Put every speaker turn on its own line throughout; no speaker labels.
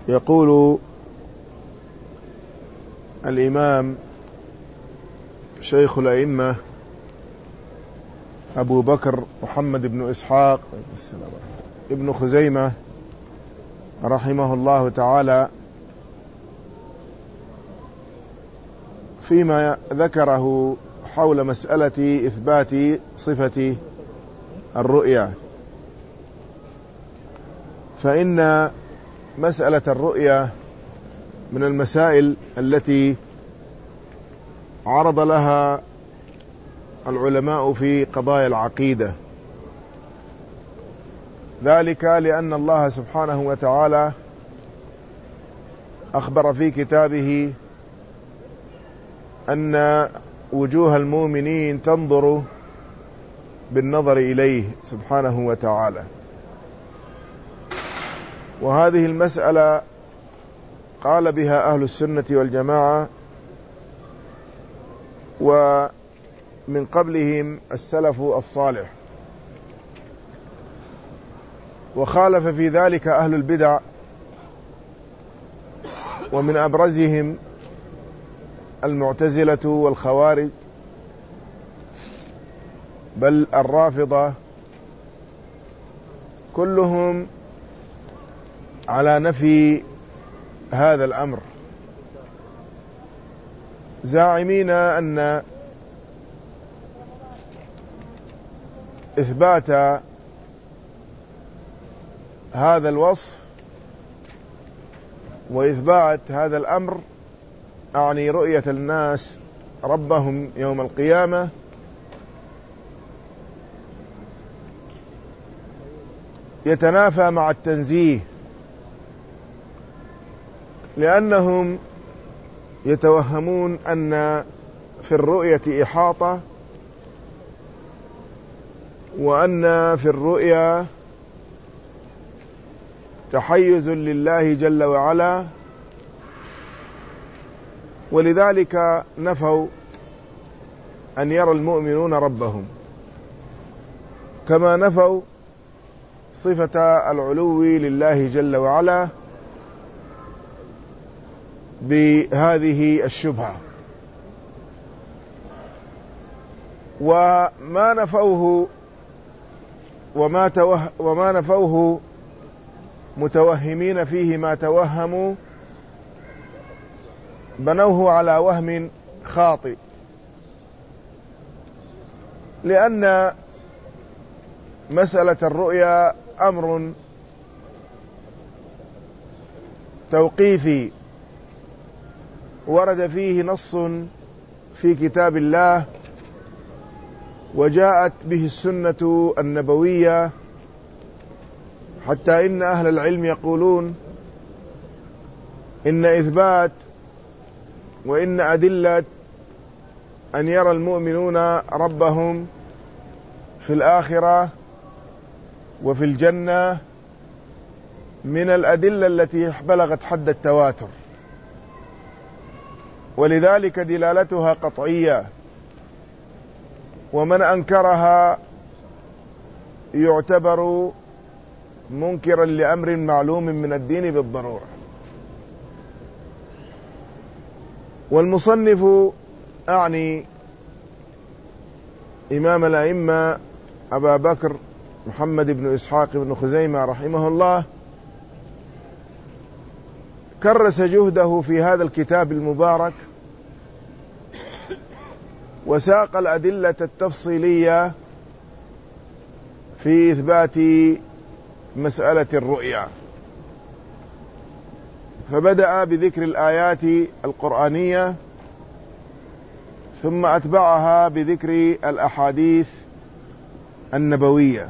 يقول الإمام شيخ الأئمة أبو بكر محمد بن إسحاق ابن خزيمة رحمه الله تعالى فيما ذكره حول مسألة إثبات صفة الرؤيا، فإن مسألة الرؤيا من المسائل التي عرض لها العلماء في قضايا العقيدة، ذلك لأن الله سبحانه وتعالى أخبر في كتابه أن وجوه المؤمنين تنظر بالنظر إليه سبحانه وتعالى. وهذه المسألة قال بها أهل السنة والجماعة، ومن قبلهم السلف الصالح، وخالف في ذلك أهل البدع، ومن أبرزهم المعتزلة والخوارج، بل الرافضة، كلهم على نفي هذا الأمر، زاعمين أن إثبات هذا الوصف وإثبات هذا الأمر أعني رؤية الناس ربهم يوم القيامة يتنافى مع التنزيه، لأنهم يتوهمون أن في الرؤية إحاطة، وأن في الرؤيا تحيز لله جل وعلا، ولذلك نفوا أن يرى المؤمنون ربهم، كما نفوا صفة العلو لله جل وعلا بهذه الشبهة. وما نفوه متوهمين فيه ما توهموا، بنوه على وهم خاطئ، لأن مسألة الرؤيا أمر توقيفي ورد فيه نص في كتاب الله، وجاءت به السنة النبوية، حتى إن أهل العلم يقولون إن إثبات وإن أدلة أن يرى المؤمنون ربهم في الآخرة وفي الجنة من الأدلة التي بلغت حد التواتر، ولذلك دلالتها قطعية، ومن أنكرها يعتبر منكرا لأمر معلوم من الدين بالضرورة. والمصنف أعني إمام الأئمة أبا بكر محمد بن إسحاق بن خزيمة رحمه الله كرس جهده في هذا الكتاب المبارك، وساق الأدلة التفصيلية في إثبات مسألة الرؤيا، فبدأ بذكر الآيات القرآنية، ثم أتبعها بذكر الأحاديث النبوية.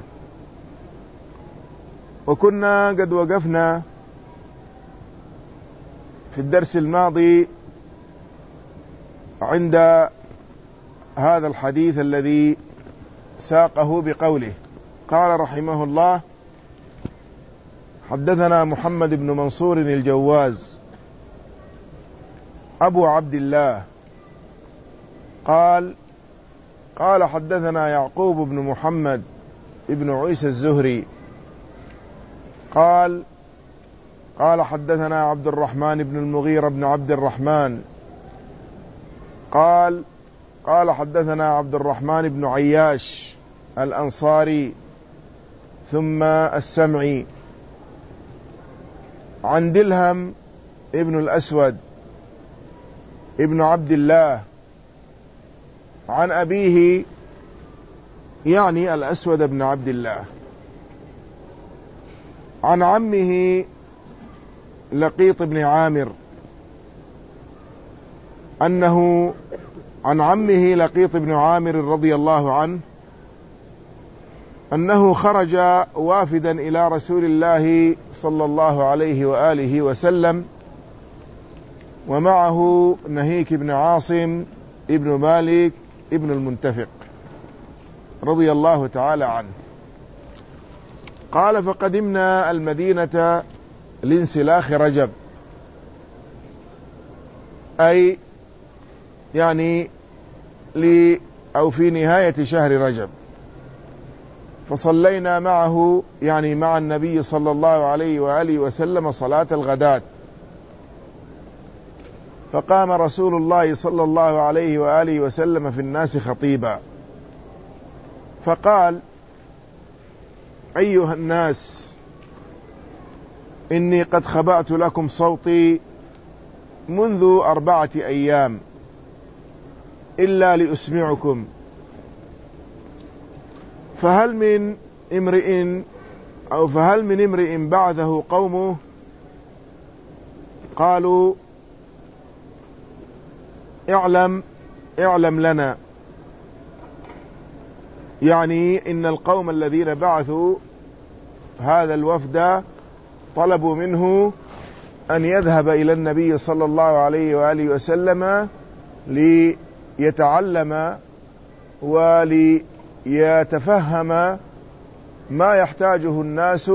وكنا قد وقفنا في الدرس الماضي عند هذا الحديث الذي ساقه بقوله، قال رحمه الله: حدثنا محمد بن منصور الجواز أبو عبد الله قال حدثنا يعقوب بن محمد ابن عيسى الزهري قال قال حدثنا عبد الرحمن بن المغيرة بن عبد الرحمن قال حدثنا عبد الرحمن بن عياش الأنصاري ثم السمعي عن دلهم ابن الأسود ابن عبد الله عن أبيه يعني الأسود بن عبد الله عن عمه لقيط بن عامر أنه عن عمه لقيط بن عامر رضي الله عنه أنه خرج وافدا إلى رسول الله صلى الله عليه وآله وسلم ومعه نهيك بن عاصم ابن مالك ابن المنتفق رضي الله تعالى عنه. قال فقدمنا المدينة لانسلاخ رجب أي يعني أو في نهاية شهر رجب، فصلينا معه يعني مع النبي صلى الله عليه وآله وسلم صلاة الغداة، فقام رسول الله صلى الله عليه وآله وسلم في الناس خطيبا فقال: أيها الناس، إني قد خبأت لكم صوتي منذ 4 أيام إلا لأسمعكم، فهل من امرئ بعثه قومه؟ قالوا: اعلم لنا، يعني إن القوم الذين بعثوا هذا الوفد طلبوا منه أن يذهب إلى النبي صلى الله عليه وآله وسلم ليتعلم وليتفهم ما يحتاجه الناس،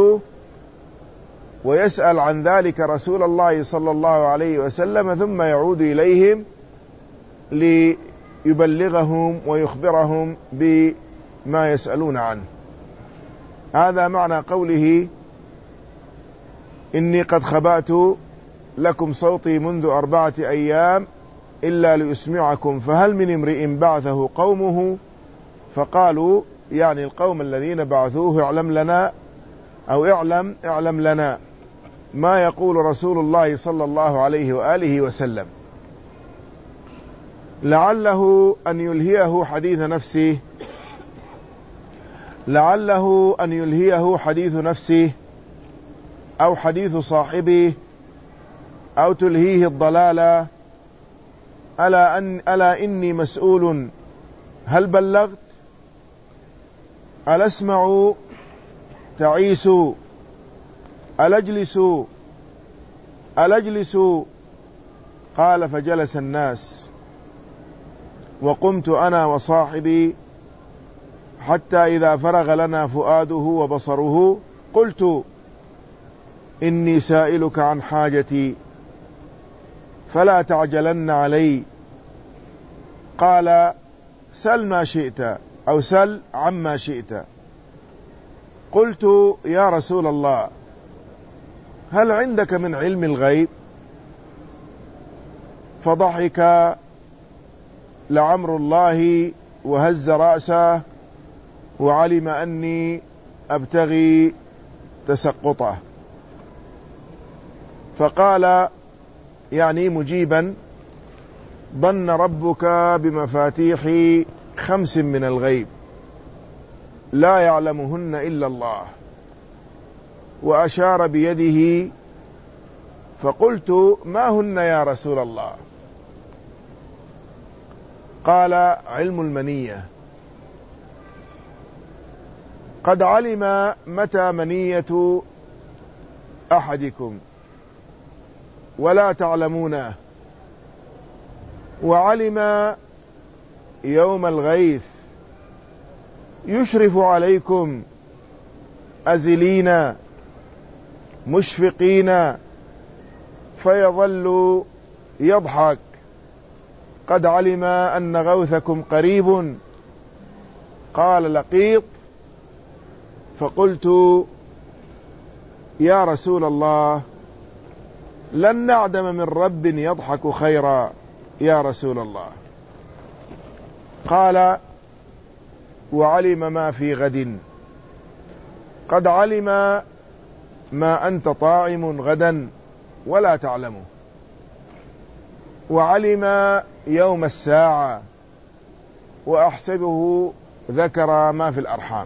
ويسأل عن ذلك رسول الله صلى الله عليه وسلم، ثم يعود إليهم ليبلغهم ويخبرهم بما يسألون عنه. هذا معنى قوله: إني قد خبأت لكم صوتي منذ 4 أيام إلا لأسمعكم، فهل من امرئ بعثه قومه؟ فقالوا يعني القوم الذين بعثوه: اعلم لنا أو اعلم لنا ما يقول رسول الله صلى الله عليه وآله وسلم، لعله أن يلهيه حديث نفسه أو حديث صاحبه أو تلهيه الضلالة. ألا إني مسؤول، هل بلغت؟ ألا اسمع تعيس؟ ألا اجلس؟ قال: فجلس الناس وقمت أنا وصاحبي حتى إذا فرغ لنا فؤاده وبصره قلت: إني سائلك عن حاجتي فلا تعجلن علي. قال: سل ما شئت أو سل عما شئت. قلت: يا رسول الله، هل عندك من علم الغيب؟ فضحك لعمر الله وهز رأسه وعلم أني أبتغي تسقطه، فقال يعني مجيبا: ظن ربك بمفاتيح 5 من الغيب لا يعلمهن إلا الله، وأشار بيده، فقلت: ما هن يا رسول الله؟ قال: علم المنية، قد علم متى منية أحدكم ولا تعلمونه، وعلم يوم الغيث يشرف عليكم أزلين مشفقين فيظل يضحك، قد علم أن غوثكم قريب. قال لقيط: فقلت: يا رسول الله، لن نعدم من رب يضحك خيرا يا رسول الله. قال: وعلم ما في غد، قد علم ما أنت طاعم غدا ولا تعلمه، وعلم يوم الساعة، وأحسبه ذكر ما في الأرحام.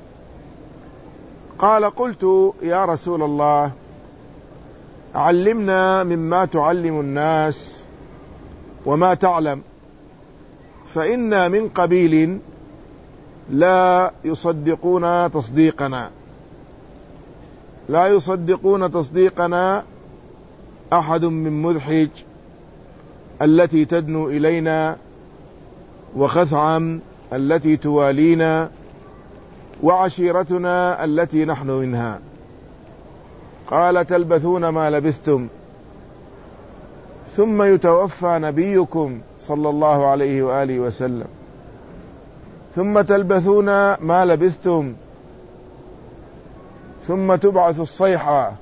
قال: قلت يا رسول الله علمنا مما تعلم الناس وما تعلم، فإنا من قبيل لا يصدقون تصديقنا أحد من مذحج التي تدنو إلينا، وخثعم التي توالينا، وعشيرتنا التي نحن منها. قال: تلبثون ما لبثتم، ثم يتوفى نبيكم صلى الله عليه وآله وسلم، ثم تلبثون ما لبثتم، ثم تبعث الصيحة،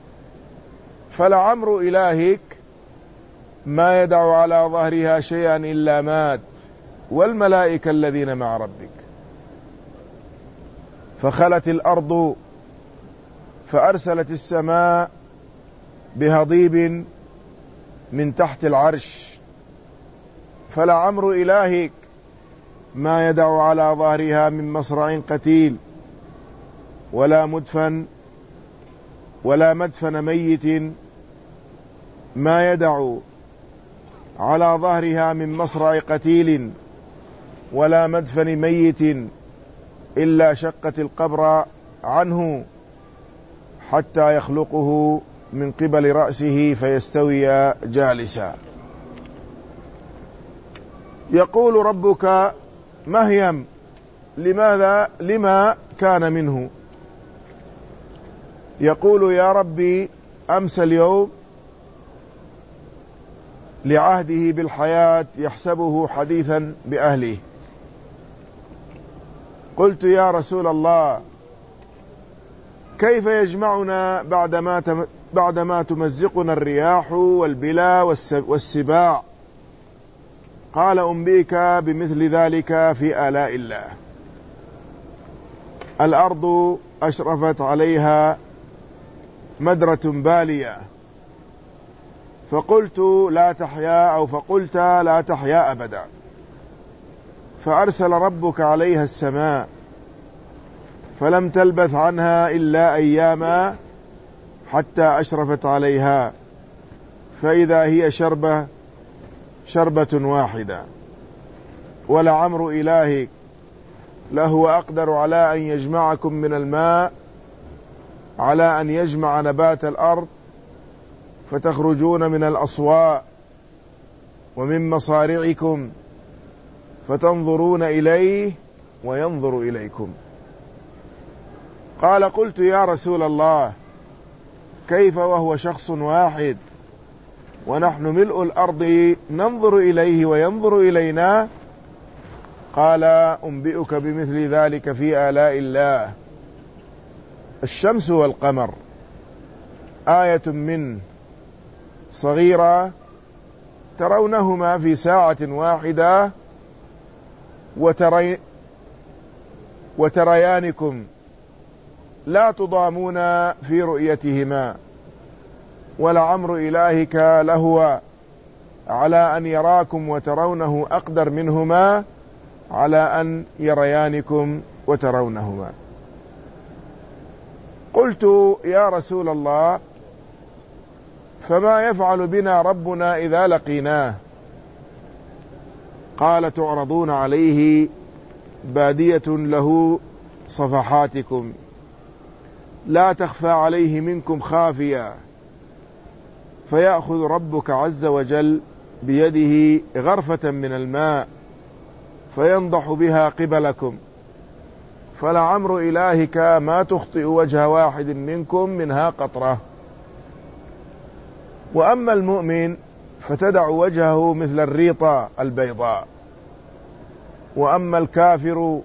فلعمر إلهك ما يدع على ظهرها شيئا إلا مات، والملائكة الذين مع ربك. فخلت الأرض فأرسلت السماء بهضيب من تحت العرش، فلعمر إلهك ما يدع على ظهرها من مصرع قتيل، ولا مدفن ميت ما يدع على ظهرها من مصرع قتيل ولا مدفن ميت إلا شقت القبر عنه حتى يخلقه من قبل رأسه فيستوي جالسا. يقول ربك: مهيم، لما كان منه؟ يقول: يا ربي أمس اليوم لعهده بالحياة يحسبه حديثا بأهله. قلت: يا رسول الله كيف يجمعنا بعدما تمزقنا الرياح والبلا والسباع؟ قال: أنبئك بمثل ذلك في آلاء الله. الأرض أشرفت عليها مدرة بالية، فقلت لا تحيا أبدا، فأرسل ربك عليها السماء، فلم تلبث عنها إلا أياما حتى أشرفت عليها، فإذا هي شربة واحدة. ولعمر إلهك لهو أقدر على أن يجمعكم من الماء على أن يجمع نبات الأرض، فتخرجون من الأصواء ومن مصارعكم، فتنظرون إليه وينظر إليكم. قال: قلت: يا رسول الله كيف وهو شخص واحد ونحن ملء الأرض ننظر إليه وينظر إلينا؟ قال: أنبئك بمثل ذلك في آلاء الله. الشمس والقمر آية من صغيرة ترونهما في ساعة واحدة وتريانكم لا تضامون في رؤيتهما، ولعمر إلهك لهو على أن يراكم وترونه أقدر منهما على أن يريانكم وترونهما. قلت: يا رسول الله فما يفعل بنا ربنا إذا لقيناه؟ قال: تعرضون عليه بادية له صفحاتكم لا تخفى عليه منكم خافية، فيأخذ ربك عز وجل بيده غرفة من الماء فينضح بها قبلكم، فلعمر إلهك ما تخطئ وجه واحد منكم منها قطرة. وأما المؤمن فتدع وجهه مثل الريطة البيضاء، وأما الكافر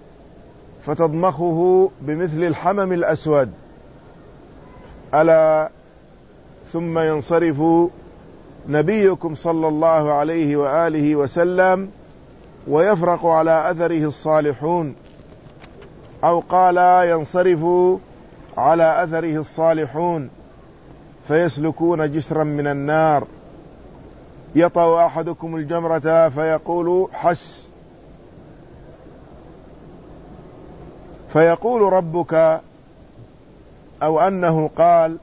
فتضمخه بمثل الحمم الأسود. ألا ثم ينصرف نبيكم صلى الله عليه وآله وسلم ويفرق على أثره الصالحون، أو قال ينصرف على أثره الصالحون فيسلكون جسرا من النار، يطأ أحدكم الجمرة فيقول حس، فيقول ربك، أو أنه قال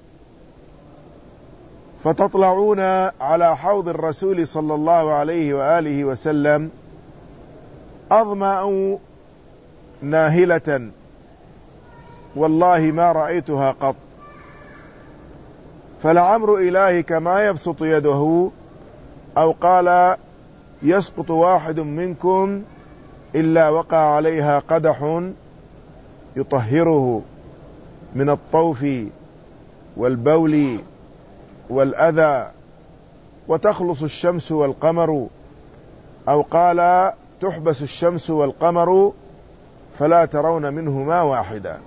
فتطلعون على حوض الرسول صلى الله عليه وآله وسلم أظمأ ناهلة والله ما رأيتها قط، فلعمر إلهك ما يبسط يده، أو قال يسقط واحد منكم إلا وقع عليها قدح يطهره من الطوف والبول والأذى، وتخلص الشمس والقمر، أو قال تحبس الشمس والقمر فلا ترون منهما واحدا.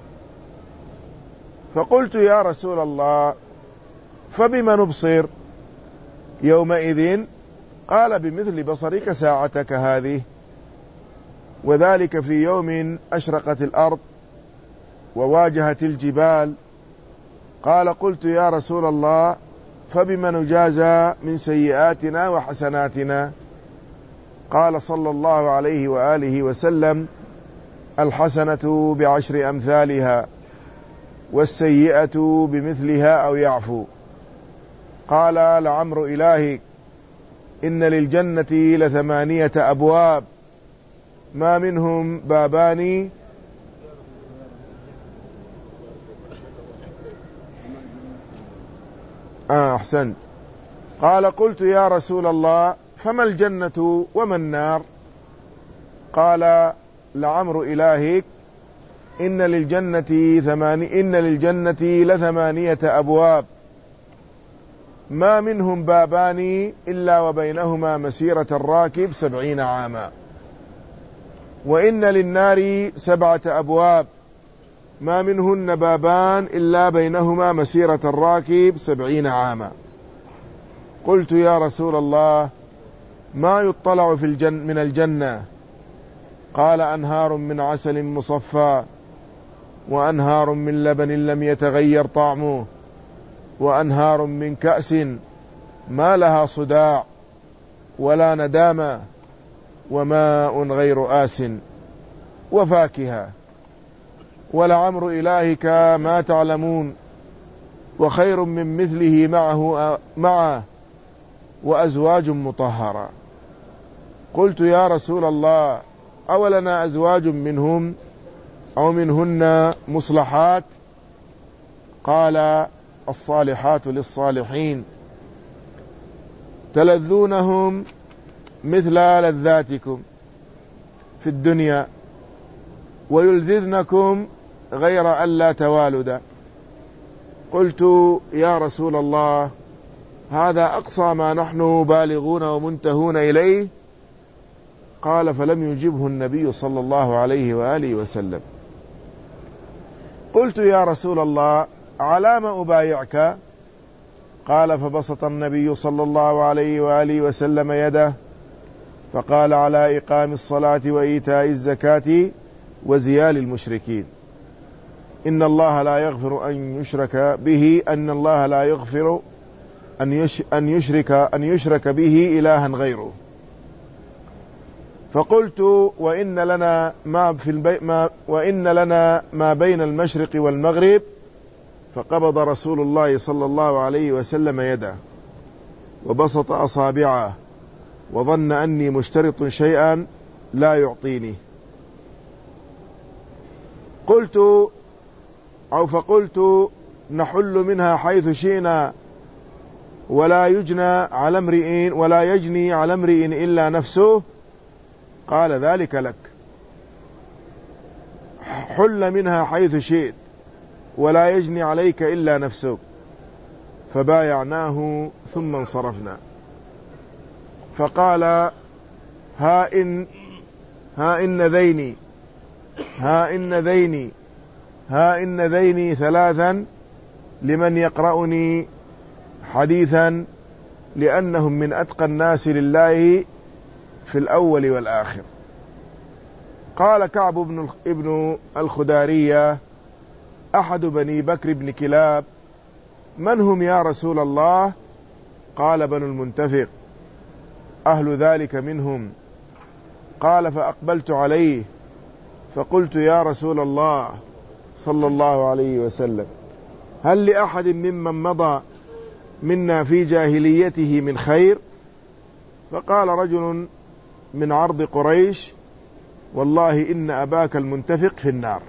فقلت يا رسول الله فبما نبصر يومئذ؟ قال بمثل بصرك ساعتك هذه، وذلك في يوم أشرقت الأرض وواجهت الجبال. قال قلت يا رسول الله فبما نجازى من سيئاتنا وحسناتنا؟ قال صلى الله عليه وآله وسلم الحسنة بعشر أمثالها والسيئة بمثلها أو يعفو. قال لعمر إلهك إن للجنة ل8 أبواب ما منهم بابان أحسنت. قال قلت يا رسول الله فما الجنة وما النار؟ قال لعمر إلهك إن للجنة ل8 أبواب ما منهم بابان إلا وبينهما مسيرة الراكب 70 عاما، وإن للنار 7 أبواب ما منهن بابان إلا بينهما مسيرة الراكب 70 عاما. قلت يا رسول الله ما يطلع من الجنة؟ قال أنهار من عسل مصفى، وأنهار من لبن لم يتغير طعمه، وأنهار من كأس ما لها صداع ولا ندامة، وماء غير آس، وفاكهة. ولعمر إلهك ما تعلمون، وخير من مثله معه وأزواج مطهرة. قلت يا رسول الله أولنا أزواج منهم أو منهن مصلحات؟ قال الصالحات للصالحين تلذونهم مثل لذاتكم في الدنيا ويلذذنكم غير ألا توالد. قلت يا رسول الله هذا أقصى ما نحن بالغون ومنتهون إليه؟ قال فلم يجبه النبي صلى الله عليه وآله وسلم. قلت يا رسول الله على ما أبايعك؟ قال فبسط النبي صلى الله عليه وآله وسلم يده فقال على إقام الصلاة وإيتاء الزكاة وزيال المشركين، إن الله لا يغفر أن يشرك به، أن الله لا يغفر أن يشرك به إلها غيره. فقلت وإن لنا ما بين المشرق والمغرب. فقبض رسول الله صلى الله عليه وسلم يده وبسط أصابعه وظن أني مشترط شيئا لا يعطيني. فقلت نحل منها حيث شئنا ولا يجني على امرئ إلا نفسه. قال ذلك لك، حل منها حيث شئت ولا يجني عليك إلا نفسك. فبايعناه ثم انصرفنا. فقال ها إن ذيني 3 لمن يقرأني حديثا لأنهم من أتقى الناس لله في الأول والآخر. قال كعب ابن الخدارية أحد بني بكر بن كلاب: من هم يا رسول الله؟ قال: بنو المنتفق، أهل ذلك منهم. قال: فأقبلت عليه فقلت: يا رسول الله صلى الله عليه وسلم، هل لأحد ممن مضى منا في جاهليته من خير؟ فقال رجل من عرض قريش: والله إن أباك المنتفق في النار.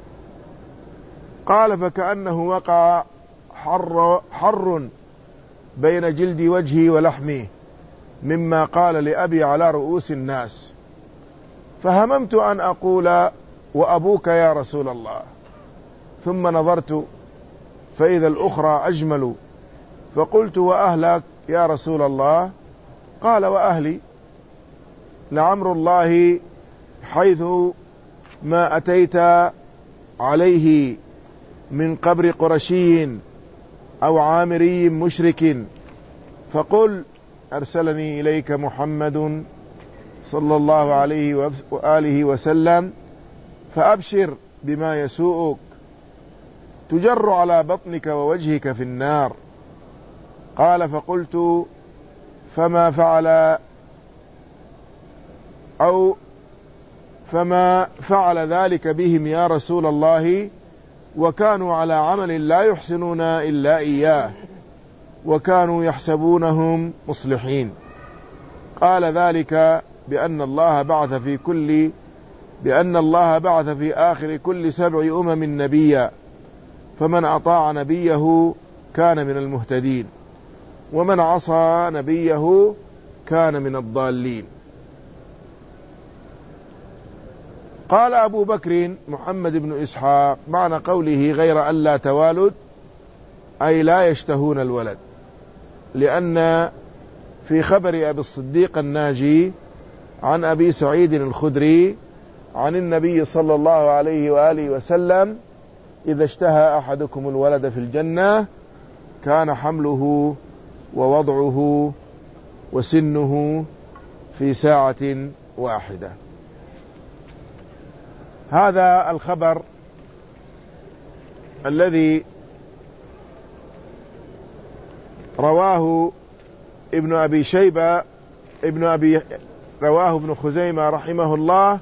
قال: فكأنه وقع حر بين جلد وجهي ولحمي مما قال لأبي على رؤوس الناس، فهممت أن أقول: وأبوك يا رسول الله، ثم نظرت فإذا الأخرى أجمل، فقلت: وأهلك يا رسول الله؟ قال: وأهلي لعمر الله حيث ما أتيت عليه من قبر قرشي أو عامري مشرك، فقل: أرسلني إليك محمد صلى الله عليه وآله وسلم، فأبشر بما يسوءك، تجر على بطنك ووجهك في النار. قال: فقلت: فما فعل ذلك بهم يا رسول الله؟ وكانوا على عمل لا يحسنون إلا إياه، وكانوا يحسبونهم مصلحين. قال: ذلك بأن الله بعث في آخر كل 7 أمم نبيا، فمن أطاع نبيه كان من المهتدين، ومن عصى نبيه كان من الضالين. قال أبو بكر محمد بن إسحاق: معنى قوله غير ألا توالد أي لا يشتهون الولد، لأن في خبر أبي الصديق الناجي عن أبي سعيد الخدري عن النبي صلى الله عليه وآله وسلم: إذا اشتهى أحدكم الولد في الجنة كان حمله ووضعه وسنه في ساعة واحدة. هذا الخبر الذي رواه ابن أبي شيبة رواه ابن خزيمة رحمه الله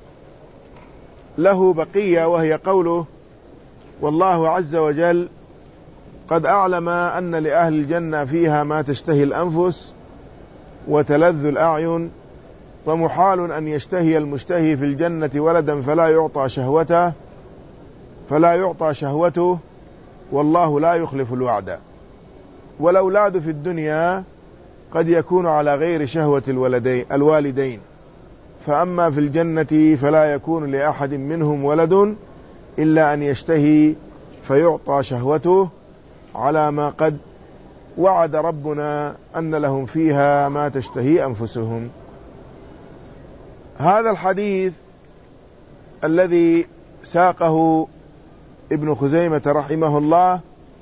له بقية، وهي قوله: والله عز وجل قد أعلم أن لأهل الجنة فيها ما تشتهي الأنفس وتلذ الأعين، ومحال أن يشتهي المشتهي في الجنة ولدا فلا يعطى شهوته، والله لا يخلف الوعد. والأولاد في الدنيا قد يكون على غير شهوة الوالدين، فأما في الجنة فلا يكون لأحد منهم ولد إلا أن يشتهي فيعطى شهوته، على ما قد وعد ربنا أن لهم فيها ما تشتهي أنفسهم. هذا الحديث الذي ساقه ابن خزيمة رحمه الله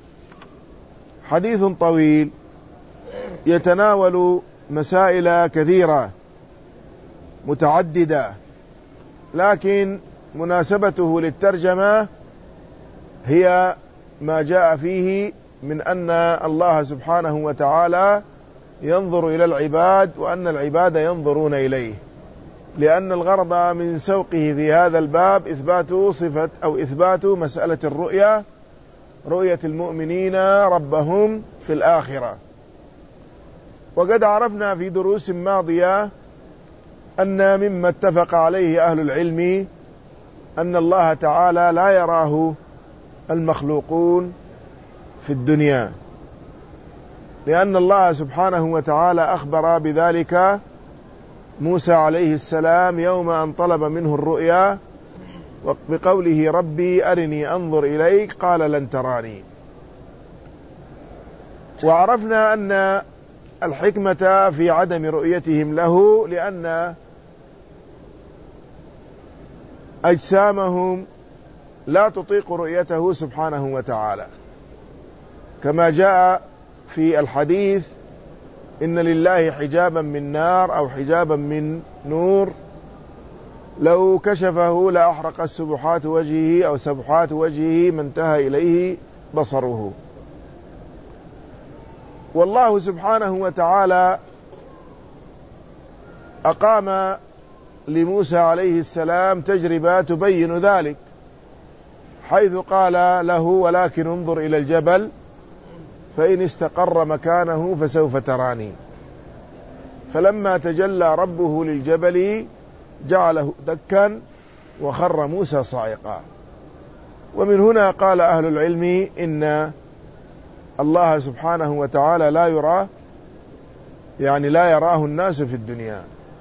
حديث طويل يتناول مسائل كثيرة متعددة، لكن مناسبته للترجمة هي ما جاء فيه من أن الله سبحانه وتعالى ينظر إلى العباد وأن العباد ينظرون إليه، لأن الغرض من سوقه في هذا الباب إثبات مسألة رؤية المؤمنين ربهم في الآخرة. وقد عرفنا في دروس ماضية أن مما اتفق عليه أهل العلم أن الله تعالى لا يراه المخلوقون في الدنيا، لأن الله سبحانه وتعالى أخبر بذلك موسى عليه السلام يوم أن طلب منه الرؤيا بقوله: ربي أرني أنظر إليك، قال: لن تراني. وعرفنا أن الحكمة في عدم رؤيتهم له لأن أجسامهم لا تطيق رؤيته سبحانه وتعالى، كما جاء في الحديث إن لله حجابا من نار أو حجابا من نور لو كشفه لأحرقت سبحات وجهه أو سبحات وجهه ما انتهى إليه بصره. والله سبحانه وتعالى أقام لموسى عليه السلام تجربة تبين ذلك، حيث قال له ولكن انظر إلى الجبل فإن استقر مكانه فسوف تراني. فلما تجلى ربه للجبل جعله دكا وخر موسى صاعقا. ومن هنا قال أهل العلم إن الله سبحانه وتعالى لا يرى، يعني لا يراه الناس في الدنيا.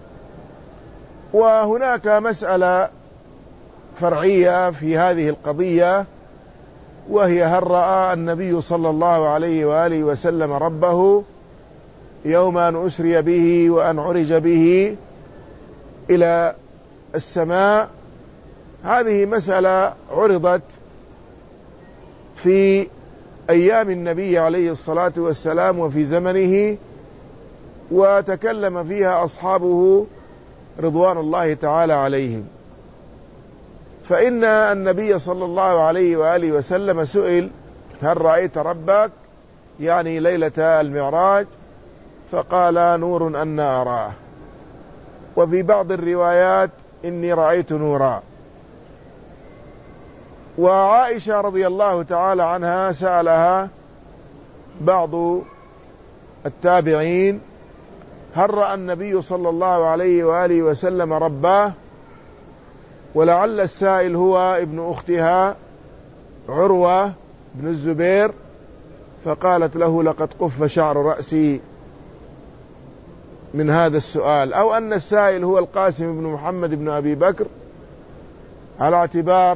وهناك مسألة فرعية في هذه القضية، وهي هل رأى النبي صلى الله عليه وآله وسلم ربه يوم أن أسري به وأن عرج به إلى السماء؟ هذه مسألة عرضت في أيام النبي عليه الصلاة والسلام وفي زمنه، وتكلم فيها أصحابه رضوان الله تعالى عليهم. فإن النبي صلى الله عليه وآله وسلم سئل هل رأيت ربك، يعني ليلة المعراج؟ فقال نور أن أراه. وفي بعض الروايات إني رأيت نورا. وعائشة رضي الله تعالى عنها سألها بعض التابعين هل رأى النبي صلى الله عليه وآله وسلم رباه، ولعل السائل هو ابن أختها عروة بن الزبير، فقالت له لقد قف شعر رأسي من هذا السؤال، أو أن السائل هو القاسم بن محمد بن أبي بكر، على اعتبار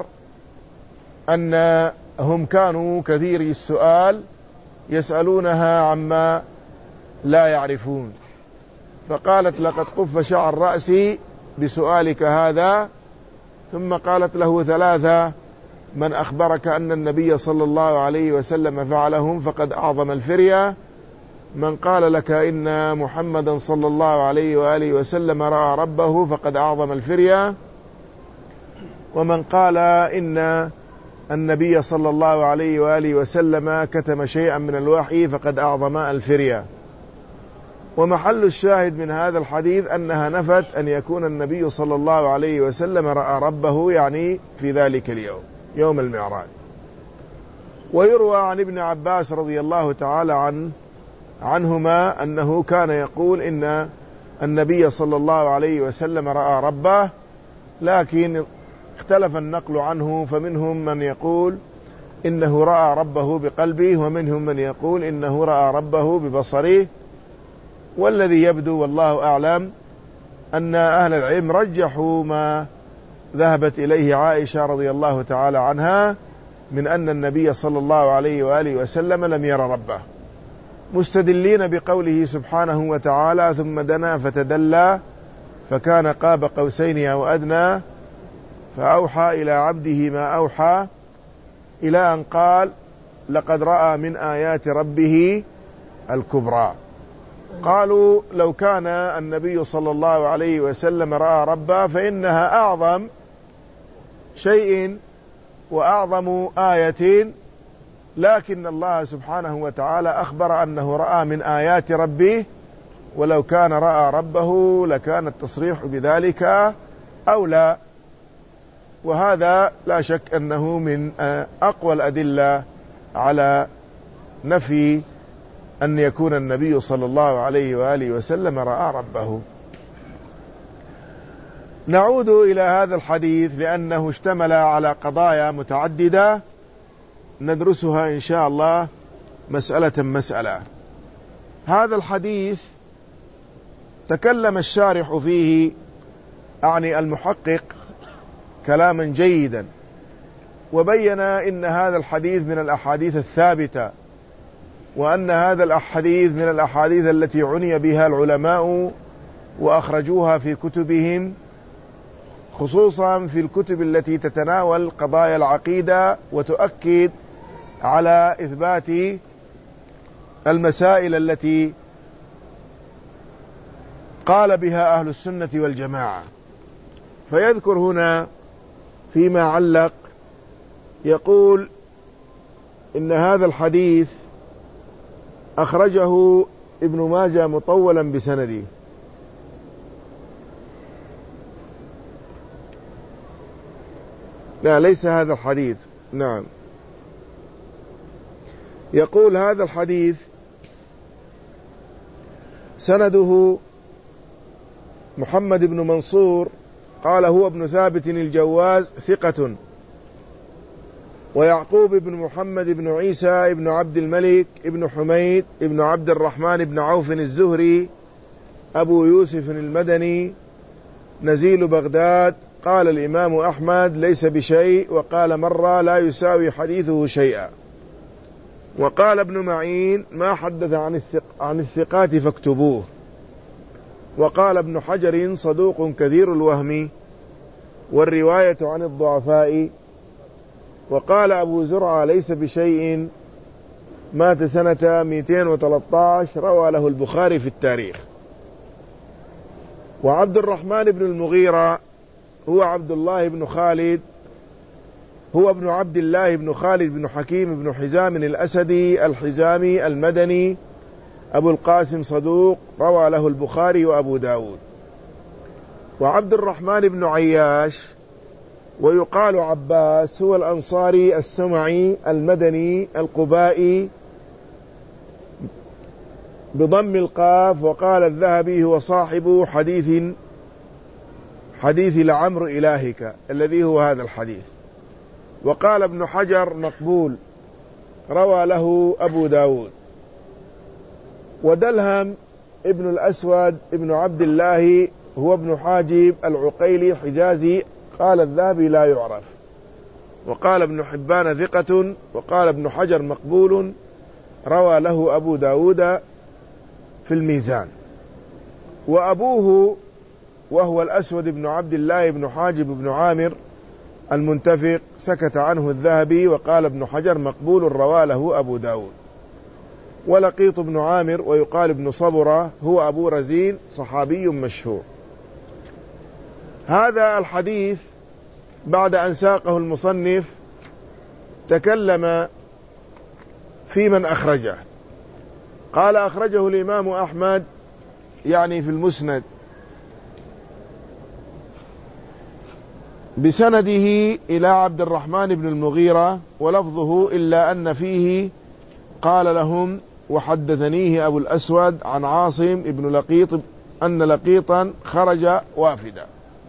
أنهم كانوا كثيري السؤال يسألونها عما لا يعرفون. فقالت لقد قف شعر رأسي بسؤالك هذا. ثم قالت له ثلاثة: من أخبرك أن النبي صلى الله عليه وسلم فعلهم فقد أعظم الفرية، من قال لك إن محمدا صلى الله عليه وآله وسلم رأى ربه فقد أعظم الفرية، ومن قال إن النبي صلى الله عليه وآله وسلم كتم شيئا من الوحي فقد أعظم الفرية. ومحل الشاهد من هذا الحديث أنها نفت أن يكون النبي صلى الله عليه وسلم رأى ربه، يعني في ذلك اليوم، يوم المعراج. ويروى عن ابن عباس رضي الله تعالى عنهما أنه كان يقول إن النبي صلى الله عليه وسلم رأى ربه، لكن اختلف النقل عنه، فمنهم من يقول إنه رأى ربه بقلبه، ومنهم من يقول إنه رأى ربه ببصره. والذي يبدو والله أعلم أن أهل العلم رجحوا ما ذهبت إليه عائشة رضي الله تعالى عنها من أن النبي صلى الله عليه وآله وسلم لم ير ربه، مستدلين بقوله سبحانه وتعالى: ثم دنا فتدلى فكان قاب قوسين أو أدنى فأوحى إلى عبده ما أوحى، إلى أن قال: لقد رأى من آيات ربه الكبرى. قالوا لو كان النبي صلى الله عليه وسلم رأى ربه فإنها أعظم شيء وأعظم آية، لكن الله سبحانه وتعالى أخبر أنه رأى من آيات ربه، ولو كان رأى ربه لكان التصريح بذلك أولى. وهذا لا شك أنه من أقوى الأدلة على نفي أن يكون النبي صلى الله عليه وآله وسلم رأى ربه. نعود إلى هذا الحديث لأنه اشتمل على قضايا متعددة ندرسها إن شاء الله مسألة مسألة. هذا الحديث تكلم الشارح فيه، أعني المحقق، كلاما جيدا، وبين إن هذا الحديث من الأحاديث الثابتة، وأن هذا الحديث من الأحاديث التي عني بها العلماء وأخرجوها في كتبهم، خصوصا في الكتب التي تتناول قضايا العقيدة وتؤكد على إثبات المسائل التي قال بها أهل السنة والجماعة. فيذكر هنا فيما علق يقول إن هذا الحديث أخرجه ابن ماجه مطولا بسنده. لا، ليس هذا الحديث. نعم، يقول هذا الحديث سنده محمد بن منصور قال هو ابن ثابت الجواز ثقة، ويعقوب بن محمد بن عيسى بن عبد الملك بن حميد بن عبد الرحمن بن عوف الزهري أبو يوسف المدني نزيل بغداد. قال الإمام أحمد ليس بشيء، وقال مرة لا يساوي حديثه شيئا. وقال ابن معين ما حدث عن الثقات فاكتبوه. وقال ابن حجر صدوق كثير الوهم والرواية عن الضعفاء. وقال أبو زرعة ليس بشيء، مات سنة 213، روى له البخاري في التاريخ. وعبد الرحمن بن المغيرة هو عبد الله بن خالد، هو ابن عبد الله بن خالد بن حكيم بن حزام الأسدي الحزامي المدني أبو القاسم صدوق، روى له البخاري وأبو داود. وعبد الرحمن بن عياش ويقال عباس هو الأنصاري السمعي المدني القبائي بضم القاف. وقال الذهبي هو صاحب حديث لعمر إلهك الذي هو هذا الحديث. وقال ابن حجر مقبول، روى له أبو داود. ودلهم ابن الأسود ابن عبد الله هو ابن حاجب العقيلي حجازي، قال الذهبي لا يعرف. وقال ابن حبان ثقة. وقال ابن حجر مقبول، روى له أبو داود في الميزان. وأبوه وهو الأسود بن عبد الله بن حاجب بن عامر المنتفق سكت عنه الذهبي. وقال ابن حجر مقبول، روى له أبو داود. ولقيط بن عامر ويقال ابن صبرة هو أبو رزين صحابي مشهور. هذا الحديث بعد أن ساقه المصنف تكلم في من أخرجه. قال أخرجه الإمام أحمد يعني في المسند بسنده إلى عبد الرحمن بن المغيرة، ولفظه إلا أن فيه قال لهم وحدثنيه أبو الأسود عن عاصم بن لقيط أن لقيطا خرج وافدا.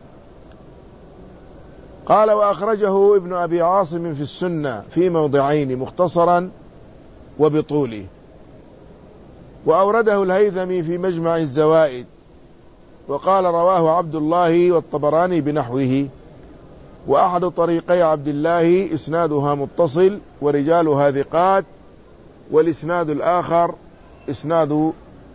قال وأخرجه ابن أبي عاصم في السنة في موضعين مختصرا وبطوله. وأورده الهيثمي في مجمع الزوائد. وقال رواه عبد الله والطبراني بنحوه. وأحد طريقي عبد الله إسنادها متصل ورجالها ثقات، والإسناد الآخر إسناد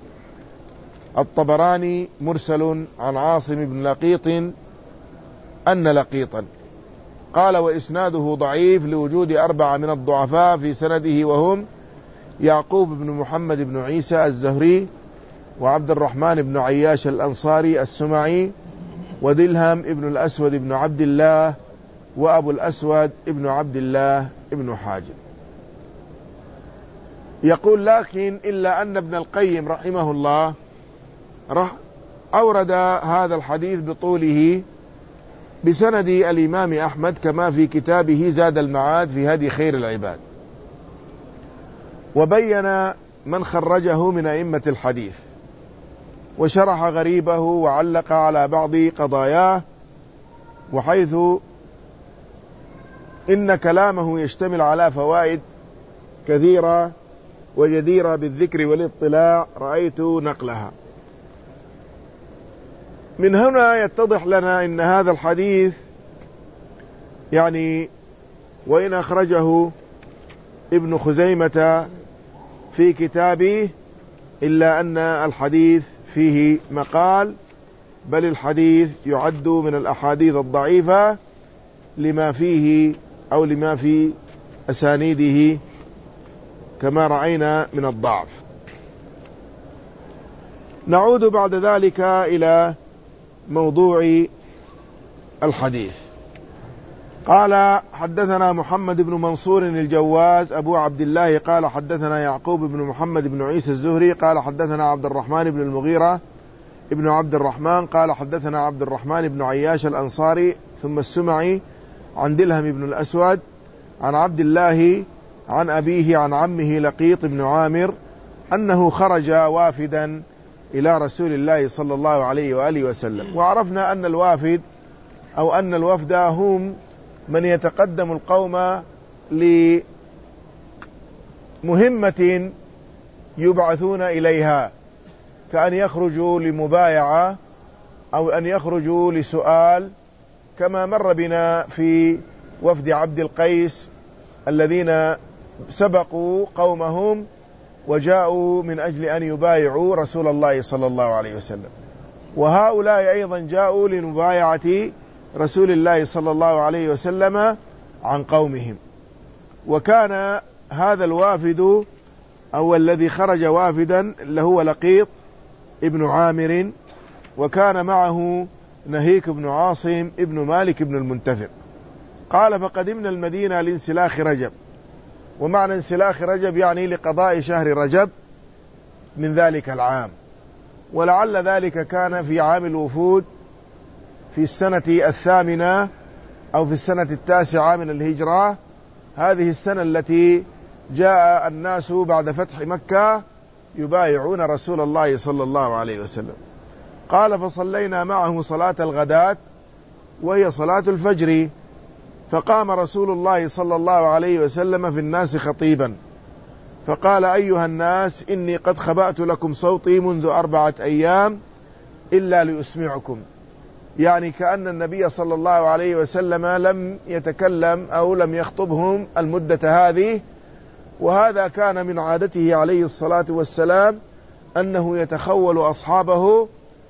الطبراني مرسل عن عاصم بن لقيط أن لقيطا. قال وإسناده ضعيف لوجود 4 من الضعفاء في سنده، وهم يعقوب بن محمد بن عيسى الزهري، وعبد الرحمن بن عياش الأنصاري السمعي، ودلهم ابن الأسود بن عبد الله، وأبو الأسود ابن عبد الله ابن حاجب. يقول لكن إلا أن ابن القيم رحمه الله أورد هذا الحديث بطوله بسند الإمام أحمد كما في كتابه زاد المعاد في هدي خير العباد، وبين من خرجه من أئمة الحديث، وشرح غريبه وعلق على بعض قضاياه، وحيث إن كلامه يشتمل على فوائد كثيرة وجديرة بالذكر والاطلاع رأيت نقلها. من هنا يتضح لنا أن هذا الحديث يعني وإن أخرجه ابن خزيمة في كتابه إلا أن الحديث فيه مقال، بل الحديث يعد من الأحاديث الضعيفة لما فيه أو لما في أسانيده كما رأينا من الضعف. نعود بعد ذلك إلى موضوع الحديث. قال حدثنا محمد بن منصور الجواز أبو عبد الله قال حدثنا يعقوب بن محمد بن عيسى الزهري قال حدثنا عبد الرحمن بن المغيرة ابن عبد الرحمن قال حدثنا عبد الرحمن بن عياش الأنصاري ثم السمعي عن دلهم بن الأسود عن عبد الله عن أبيه عن عمه لقيط بن عامر أنه خرج وافدا إلى رسول الله صلى الله عليه وآله وسلم. وعرفنا أن الوافد أو أن الوفد هم من يتقدم القوم لمهمة يبعثون إليها، كأن يخرجوا لمبايعة أو أن يخرجوا لسؤال، كما مر بنا في وفد عبد القيس الذين سبقوا قومهم وجاءوا من أجل أن يبايعوا رسول الله صلى الله عليه وسلم. وهؤلاء أيضا جاءوا لمبايعة رسول الله صلى الله عليه وسلم عن قومهم. وكان هذا الوافد أو الذي خرج وافدا اللي هو لقيط ابن عامر، وكان معه نهيك بن عاصم ابن مالك بن المنتفق. قال فقدمنا المدينة لانسلاخ رجب، ومعنى انسلاخ رجب يعني لقضاء شهر رجب من ذلك العام، ولعل ذلك كان في عام الوفود في السنة 8 أو في السنة 9 من الهجرة، هذه السنة التي جاء الناس بعد فتح مكة يبايعون رسول الله صلى الله عليه وسلم. قال فصلينا معه صلاة الغداة وهي صلاة الفجر، فقام رسول الله صلى الله عليه وسلم في الناس خطيبا فقال أيها الناس إني قد خبأت لكم صوتي منذ 4 أيام إلا لأسمعكم، يعني كأن النبي صلى الله عليه وسلم لم يتكلم أو لم يخطبهم المدة هذه. وهذا كان من عادته عليه الصلاة والسلام أنه يتخول أصحابه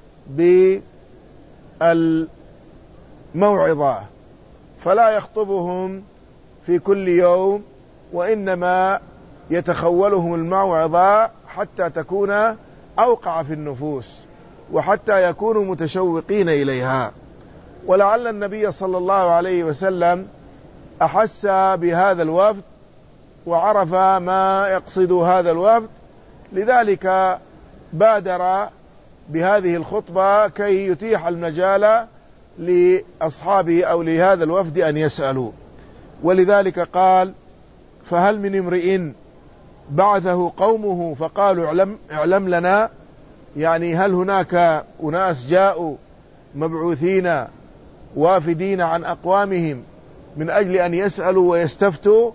بالموعظة، فلا يخطبهم في كل يوم، وإنما يتخولهم الموعظة حتى تكون أوقع في النفوس وحتى يكونوا متشوقين إليها. ولعل النبي صلى الله عليه وسلم أحس بهذا الوفد وعرف ما يقصد هذا الوفد، لذلك بادر بهذه الخطبة كي يتيح المجال لأصحابه أو لهذا الوفد أن يسألوا. ولذلك قال فهل من امرئ بعثه قومه فقالوا اعلم لنا، يعني هل هناك أناس جاءوا مبعوثين وافدين عن أقوامهم من أجل أن يسألوا ويستفتوا؟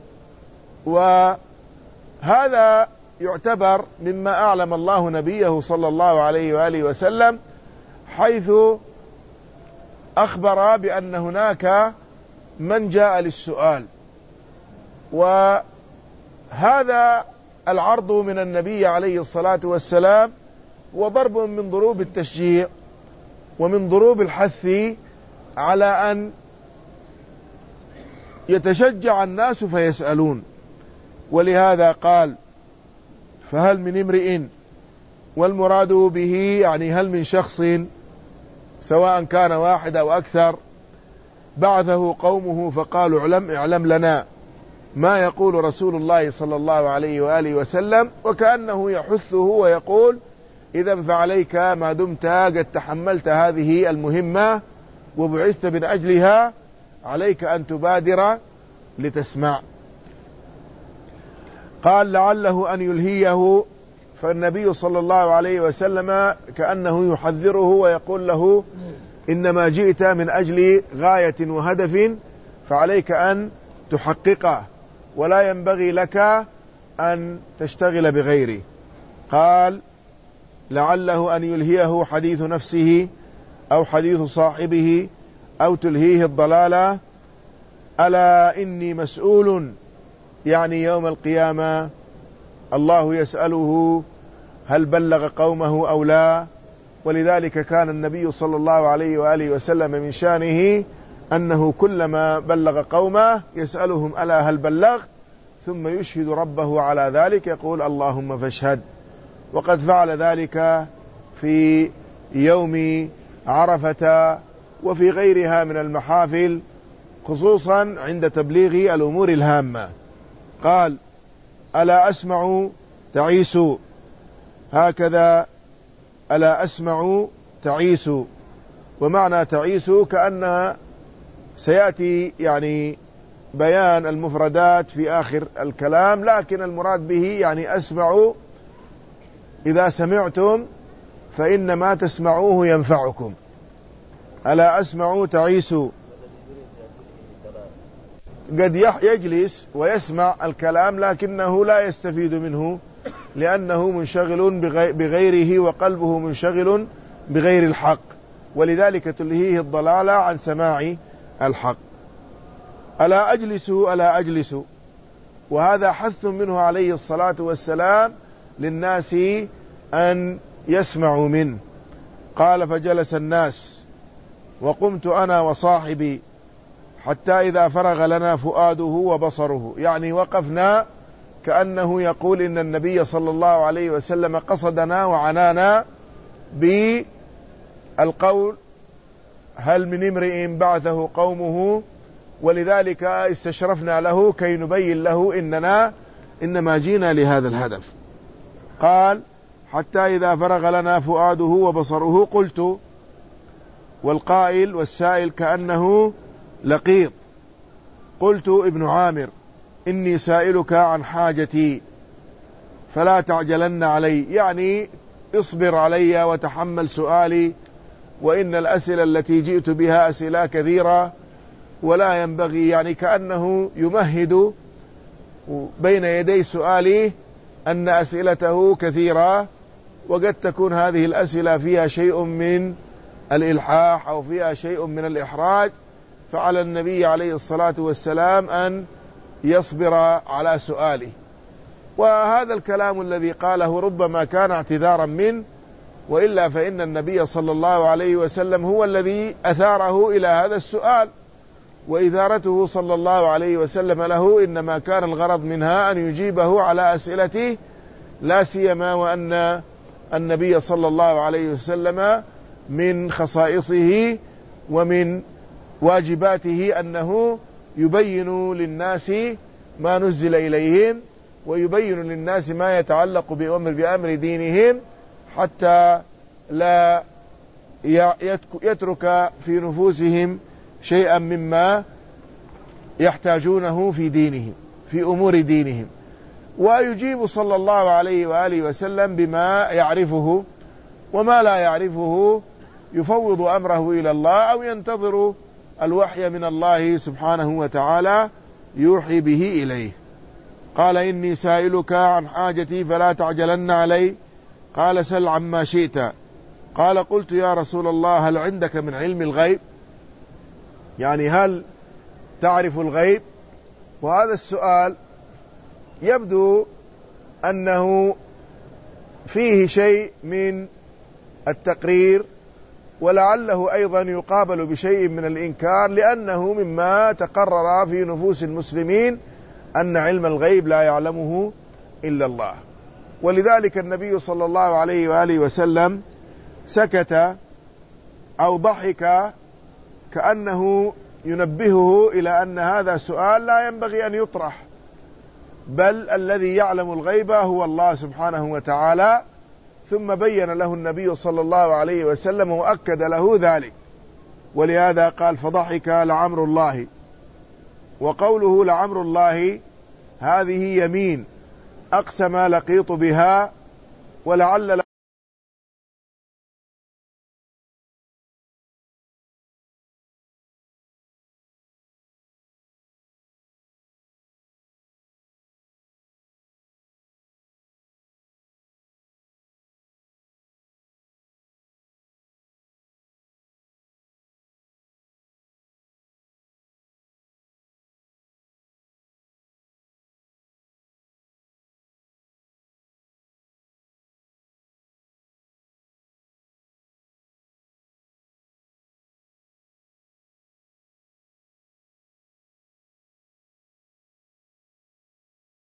وهذا يعتبر مما أعلم الله نبيه صلى الله عليه وآله وسلم، حيث أخبر بأن هناك من جاء للسؤال. وهذا العرض من النبي عليه الصلاة والسلام وضرب من ضروب التشجيع ومن ضروب الحث على أن يتشجع الناس فيسألون. ولهذا قال فهل من امرئ، والمراد به يعني هل من شخص سواء كان واحد أو أكثر بعثه قومه فقالوا اعلم لنا ما يقول رسول الله صلى الله عليه وآله وسلم، وكأنه يحثه ويقول إذن فعليك ما دمت قد تحملت هذه المهمة وبعثت من أجلها عليك أن تبادر لتسمع. قال لعله أن يلهيه، فالنبي صلى الله عليه وسلم كأنه يحذره ويقول له إنما جئت من أجل غاية وهدف فعليك أن تحققه، ولا ينبغي لك أن تشتغل بغيره. قال لعله أن يلهيه حديث نفسه أو حديث صاحبه أو تلهيه الضلالة. ألا إني مسؤول، يعني يوم القيامة الله يسأله هل بلغ قومه أو لا. ولذلك كان النبي صلى الله عليه وآله وسلم من شانه أنه كلما بلغ قومه يسألهم ألا هل بلغ، ثم يشهد ربه على ذلك يقول اللهم فاشهد. وقد فعل ذلك في يوم عرفة وفي غيرها من المحافل، خصوصا عند تبليغ الأمور الهامة. قال: ألا أسمع تعيس، هكذا ألا أسمع تعيس. ومعنى تعيس كأنها سيأتي يعني بيان المفردات في آخر الكلام، لكن المراد به يعني أسمع، إذا سمعتم فإنما تسمعوه ينفعكم. ألا أسمع تعيس، قد يجلس ويسمع الكلام لكنه لا يستفيد منه، لأنه منشغل بغيره وقلبه منشغل بغير الحق، ولذلك تلهيه الضلالة عن سماع الحق. ألا أجلس ألا أجلس، وهذا حث منه عليه الصلاة والسلام للناس أن يسمعوا منه. قال: فجلس الناس وقمت أنا وصاحبي حتى إذا فرغ لنا فؤاده وبصره، يعني وقفنا كأنه يقول إن النبي صلى الله عليه وسلم قصدنا وعنانا بالقول: هل من امرئ بعثه قومه، ولذلك استشرفنا له كي نبين له إننا إنما جينا لهذا الهدف. قال: حتى إذا فرغ لنا فؤاده وبصره قلت، والقائل والسائل كأنه لقيط، قلت ابن عامر: إني سائلك عن حاجتي فلا تعجلن علي، يعني اصبر علي وتحمل سؤالي، وإن الأسئلة التي جئت بها أسئلة كثيرة ولا ينبغي، يعني كأنه يمهد بين يدي سؤالي أن أسئلته كثيرة، وقد تكون هذه الأسئلة فيها شيء من الإلحاح أو فيها شيء من الإحراج، فعلى النبي عليه الصلاة والسلام أن يصبر على سؤاله. وهذا الكلام الذي قاله ربما كان اعتذارا منه، وإلا فإن النبي صلى الله عليه وسلم هو الذي أثاره إلى هذا السؤال، وإثارته صلى الله عليه وسلم له إنما كان الغرض منها أن يجيبه على أسئلته، لا سيما وأن النبي صلى الله عليه وسلم من خصائصه ومن واجباته أنه يبين للناس ما نزل إليهم، ويبين للناس ما يتعلق بأمر دينهم، حتى لا يترك في نفوسهم شيئا مما يحتاجونه في دينهم، في أمور دينهم. ويجيب صلى الله عليه وآله وسلم بما يعرفه، وما لا يعرفه يفوض أمره إلى الله، أو ينتظر الوحي من الله سبحانه وتعالى يوحي به إليه. قال: إني سائلك عن حاجتي فلا تعجلن علي. قال: سل عما شئت. قال: قلت: يا رسول الله هل عندك من علم الغيب، يعني هل تعرف الغيب؟ وهذا السؤال يبدو أنه فيه شيء من التقرير، ولعله أيضا يقابل بشيء من الإنكار، لأنه مما تقرر في نفوس المسلمين أن علم الغيب لا يعلمه إلا الله. ولذلك النبي صلى الله عليه وآله وسلم سكت أو ضحك كأنه ينبهه إلى أن هذا سؤال لا ينبغي أن يطرح، بل الذي يعلم الغيب هو الله سبحانه وتعالى. ثم بين له النبي صلى الله عليه وسلم وأكد له ذلك، ولهذا قال: فضحك لعمر الله. وقوله لعمر الله هذه يمين أقسم لقيط بها، ولعل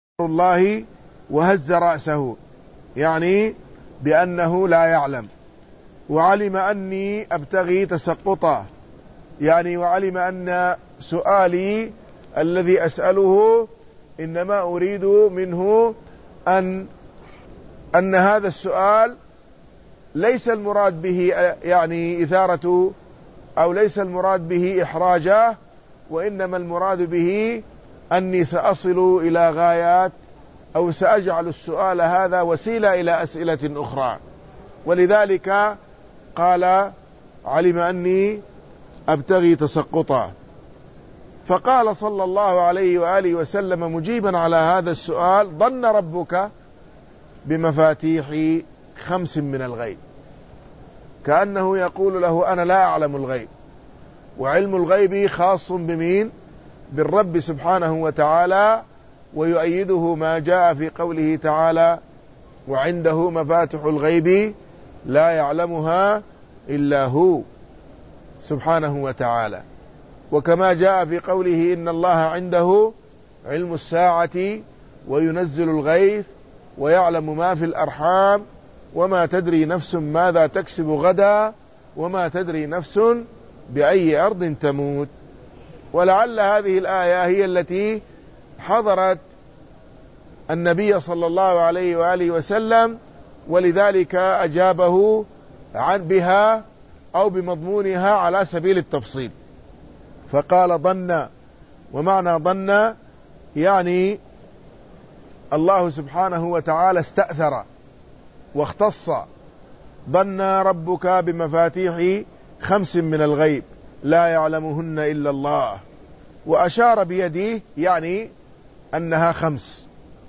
الله وهز رأسه، يعني بأنه لا يعلم. وعلم أني أبتغي تسقطه، يعني وعلم أن سؤالي الذي أسأله إنما أريد منه أن هذا السؤال ليس المراد به يعني إثارة، أو ليس المراد به إحراجه، وإنما المراد به أني سأصل إلى غايات، أو سأجعل السؤال هذا وسيلة إلى أسئلة أخرى. ولذلك قال علم أني أبتغي تسقطا. فقال صلى الله عليه وآله وسلم مجيبا على هذا السؤال: ظن ربك بمفاتيح 5 من الغيب. كأنه يقول له أنا لا أعلم الغيب، وعلم الغيب خاص بمين؟ بالرب سبحانه وتعالى. ويؤيده ما جاء في قوله تعالى: وعنده مفاتح الغيب لا يعلمها إلا هو سبحانه وتعالى. وكما جاء في قوله: إن الله عنده علم الساعة وينزل الغيث ويعلم ما في الأرحام وما تدري نفس ماذا تكسب غدا وما تدري نفس بأي أرض تموت. ولعل هذه الآية هي التي حضرت النبي صلى الله عليه وآله وسلم، ولذلك أجابه بها أو بمضمونها على سبيل التفصيل. فقال ظن، ومعنى ظن يعني الله سبحانه وتعالى استأثر واختص. ظن ربك بمفاتيح 5 من الغيب لا يعلمهن إلا الله، وأشار بيده يعني أنها 5.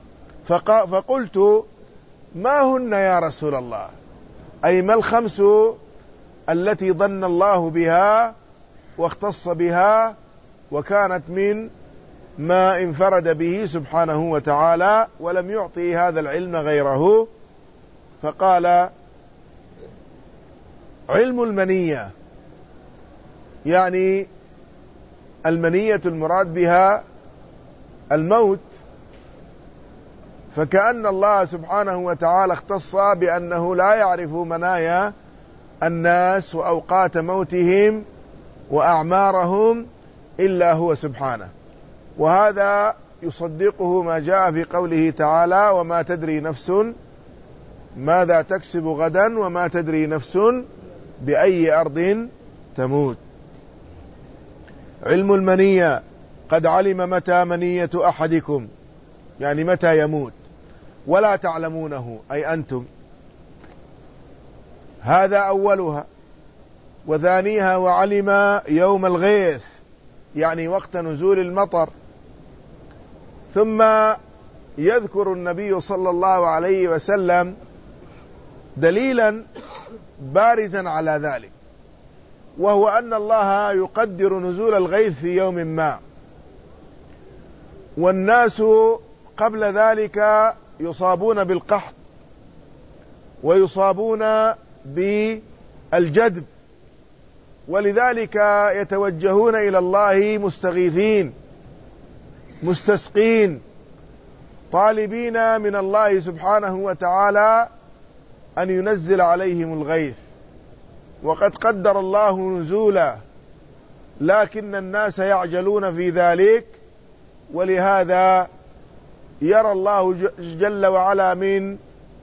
فقلت: ما هن يا رسول الله؟ أي ما 5 التي ظن الله بها واختص بها، وكانت من ما انفرد به سبحانه وتعالى ولم يعطي هذا العلم غيره. فقال: علم المنية، يعني المنية المراد بها الموت. فكأن الله سبحانه وتعالى اختص بأنه لا يعرف منايا الناس وأوقات موتهم وأعمارهم إلا هو سبحانه. وهذا يصدقه ما جاء في قوله تعالى: وما تدري نفس ماذا تكسب غدا وما تدري نفس بأي أرض تموت. علم المنية: قد علم متى منية أحدكم، يعني متى يموت، ولا تعلمونه أي أنتم. هذا أولها. وثانيها: وعلم يوم الغيث، يعني وقت نزول المطر. ثم يذكر النبي صلى الله عليه وسلم دليلا بارزا على ذلك، وهو أن الله يقدر نزول الغيث في يوم ما، والناس قبل ذلك يصابون بالقحط ويصابون بالجدب، ولذلك يتوجهون إلى الله مستغيثين مستسقين طالبين من الله سبحانه وتعالى أن ينزل عليهم الغيث. وقد قدر الله نزوله، لكن الناس يعجلون في ذلك، ولهذا يرى الله جل وعلا من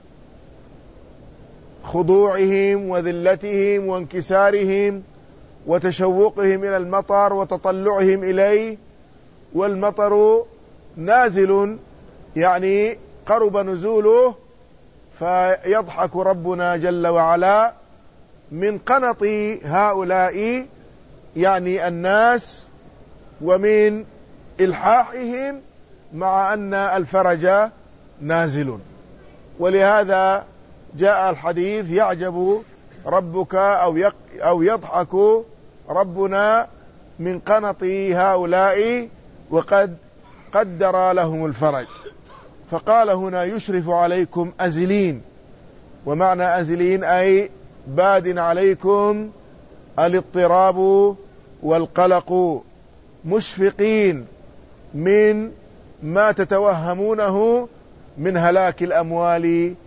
خضوعهم وذلتهم وانكسارهم وتشوقهم إلى المطر وتطلعهم إليه، والمطر نازل يعني قرب نزوله، فيضحك ربنا جل وعلا من قنط هؤلاء يعني الناس ومن إلحاحهم مع أن الفرج نازل. ولهذا جاء الحديث: يعجب ربك أو يضحك ربنا من قنط هؤلاء وقد قدر لهم الفرج. فقال هنا: يشرف عليكم أزلين، ومعنى أزلين أي باد عليكم الاضطراب والقلق، مشفقين من ما تتوهمونه من هلاك الأموال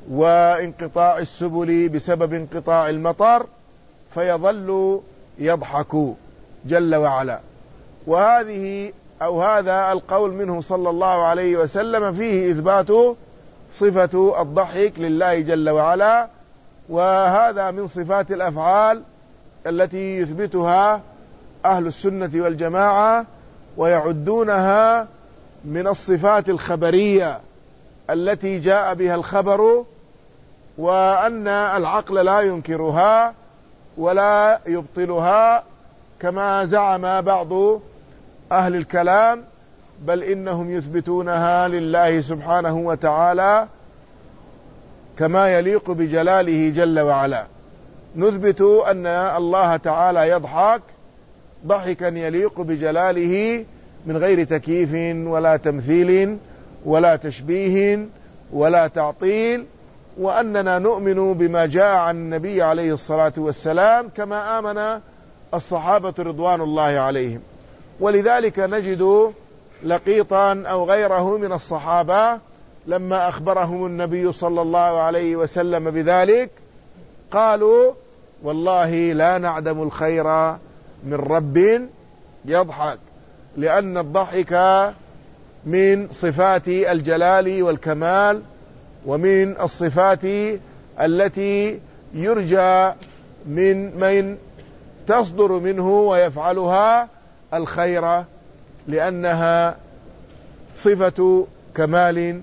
وانقطاع السبل بسبب انقطاع المطر، فيظل يضحك جل وعلا. وهذه أو هذا القول منه صلى الله عليه وسلم فيه إثبات صفة الضحك لله جل وعلا، وهذا من صفات الأفعال التي يثبتها أهل السنة والجماعة، ويعدونها من الصفات الخبرية التي جاء بها الخبر، وأن العقل لا ينكرها ولا يبطلها كما زعم بعض أهل الكلام، بل إنهم يثبتونها لله سبحانه وتعالى كما يليق بجلاله جل وعلا. نثبت أن الله تعالى يضحك ضحكا يليق بجلاله من غير تكييف ولا تمثيل ولا تشبيه ولا تعطيل، وأننا نؤمن بما جاء عن النبي عليه الصلاة والسلام كما آمن الصحابة رضوان الله عليهم. ولذلك نجد لقيطا أو غيره من الصحابة لما أخبرهم النبي صلى الله عليه وسلم بذلك قالوا: والله لا نعدم الخير من رب يضحك، لأن الضحك من صفات الجلال والكمال، ومن الصفات التي يرجى من تصدر منه ويفعلها الخير، لأنها صفة كمال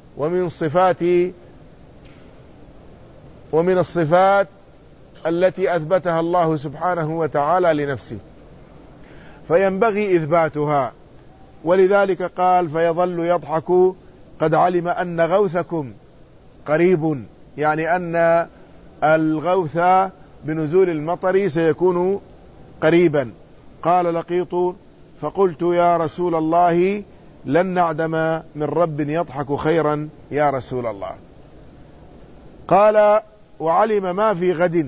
ومن الصفات التي أثبتها الله سبحانه وتعالى لنفسه، فينبغي إثباتها. ولذلك قال: فيظل يضحك قد علم أن غوثكم قريب، يعني أن الغوث بنزول المطر سيكون قريبا. قال لقيط: فقلت يا رسول الله لن نعدم من رب يضحك خيرا يا رسول الله. قال: وعلم ما في غد،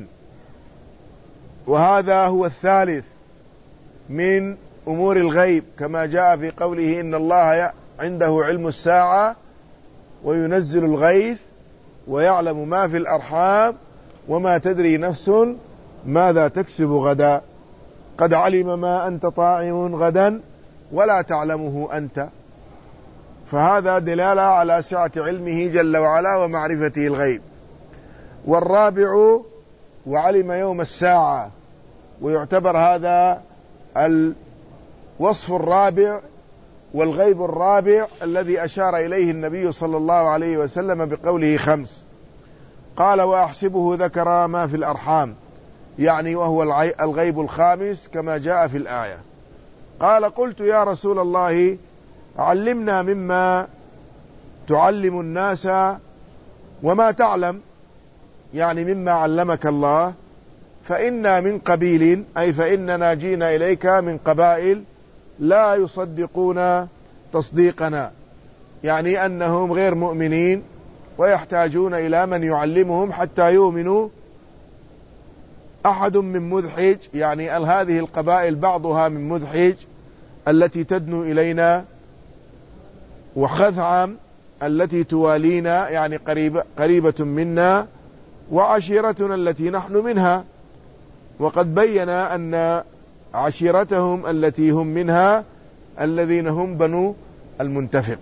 وهذا هو الثالث من أمور الغيب، كما جاء في قوله: إن الله عنده علم الساعة وينزل الغيث ويعلم ما في الأرحام وما تدري نفس ماذا تكسب غدا، قد علم ما أنت طاعم غدا ولا تعلمه أنت. فهذا دلالة على سعة علمه جل وعلا ومعرفته الغيب. والرابع: وعلم يوم الساعة، ويعتبر هذا الوصف الرابع والغيب الرابع الذي أشار إليه النبي صلى الله عليه وسلم بقوله 5. قال: وأحسبه ذكر ما في الأرحام، يعني وهو الغيب الخامس كما جاء في الآية. قال: قلت يا رسول الله علمنا مما تعلم الناس وما تعلم، يعني مما علمك الله. فإنا من قبيل، أي فإننا جينا إليك من قبائل لا يصدقون تصديقنا، يعني أنهم غير مؤمنين ويحتاجون إلى من يعلمهم حتى يؤمنوا. أحد من مذحج، يعني هذه القبائل بعضها من مذحج التي تدنو إلينا، وخثعم التي توالينا يعني قريبة منا، وعشيرتنا التي نحن منها. وقد بين أن عشيرتهم التي هم منها الذين هم بنو المنتفق.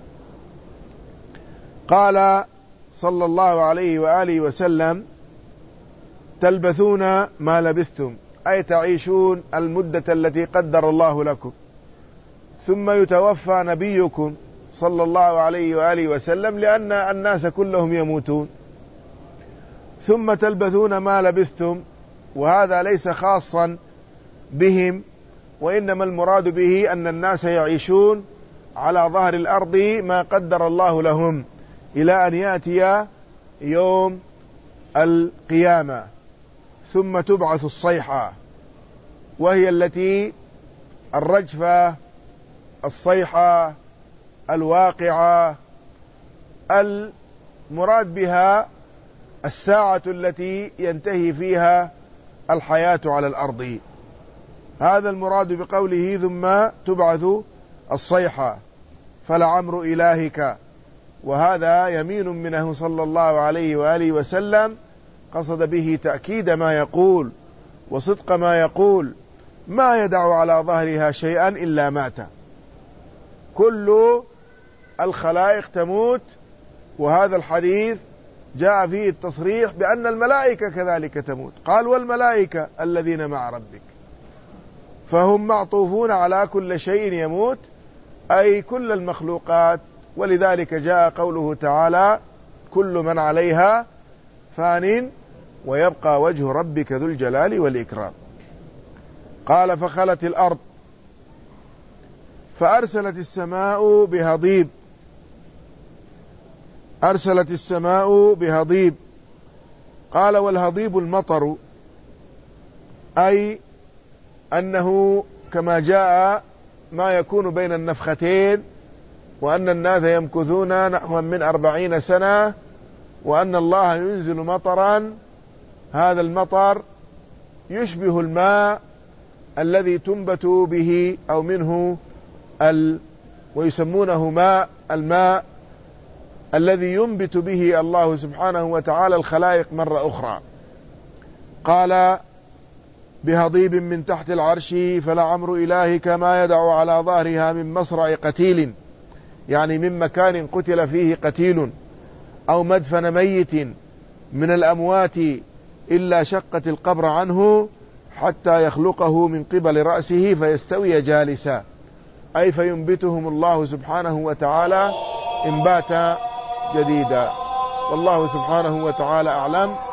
قال صلى الله عليه وآله وسلم: تلبثون ما لبثتم، أي تعيشون المدة التي قدر الله لكم، ثم يتوفى نبيكم صلى الله عليه وآله وسلم، لأن الناس كلهم يموتون. ثم تلبثون ما لبثتم، وهذا ليس خاصا بهم، وإنما المراد به أن الناس يعيشون على ظهر الأرض ما قدر الله لهم إلى أن يأتي يوم القيامة. ثم تبعث الصيحة، وهي التي الرجفة، الصيحة الواقعة، المراد بها الساعة التي ينتهي فيها الحياة على الأرض. هذا المراد بقوله ثم تبعث الصيحة. فلعمر إلهك وهذا يمين منه صلى الله عليه وآله وسلم، قصد به تأكيد ما يقول وصدق ما يقول: ما يدع على ظهرها شيئا إلا مات. كل الخلائق تموت، وهذا الحديث جاء فيه التصريح بأن الملائكة كذلك تموت. قال: والملائكة الذين مع ربك، فهم معطوفون على كل شيء يموت، أي كل المخلوقات. ولذلك جاء قوله تعالى: كل من عليها فان ويبقى وجه ربك ذو الجلال والإكرام. قال: فخلت الأرض فأرسلت السماء بهضيب. أرسلت السماء بهضيب. قال: والهضيب المطر، أي أنه كما جاء ما يكون بين النفختين، وأن الناس يمكثون نحو من 40 سنة، وأن الله ينزل مطرا، هذا المطر يشبه الماء الذي تنبت به أو منه ويسمونه ماء، الماء الذي ينبت به الله سبحانه وتعالى الخلائق مرة أخرى. قال: بهضيب من تحت العرش، فلعمر إلهك ما يدع على ظهرها من مصرع قتيل، يعني من مكان قتل فيه قتيل، أو مدفن ميت من الأموات، إلا شقت القبر عنه حتى يخلقه من قبل رأسه فيستوي جالسا، أي فينبتهم الله سبحانه وتعالى إنباتا جديدا. والله سبحانه وتعالى أعلم.